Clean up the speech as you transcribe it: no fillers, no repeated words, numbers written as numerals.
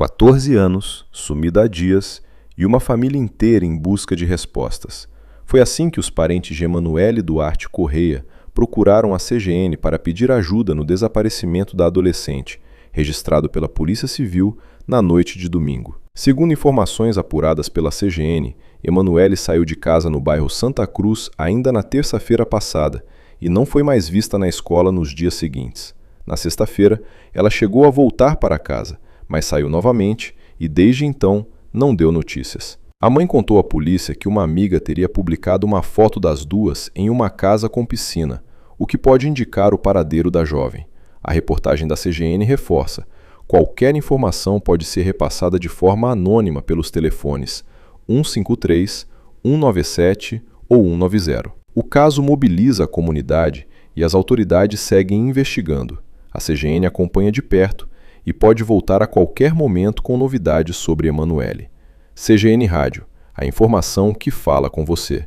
14 anos, sumida há dias, e uma família inteira em busca de respostas. Foi assim que os parentes de Emanuele Duarte Correia procuraram a CGN para pedir ajuda no desaparecimento da adolescente, registrado pela Polícia Civil na noite de domingo. Segundo informações apuradas pela CGN, Emanuele saiu de casa no bairro Santa Cruz ainda na terça-feira passada e não foi mais vista na escola nos dias seguintes. Na sexta-feira, ela chegou a voltar para casa, mas saiu novamente e, desde então, não deu notícias. A mãe contou à polícia que uma amiga teria publicado uma foto das duas em uma casa com piscina, o que pode indicar o paradeiro da jovem. A reportagem da CGN reforça: qualquer informação pode ser repassada de forma anônima pelos telefones 153, 197 ou 190. O caso mobiliza a comunidade e as autoridades seguem investigando. A CGN acompanha de perto e pode voltar a qualquer momento com novidades sobre Emanuele. CGN Rádio, a informação que fala com você.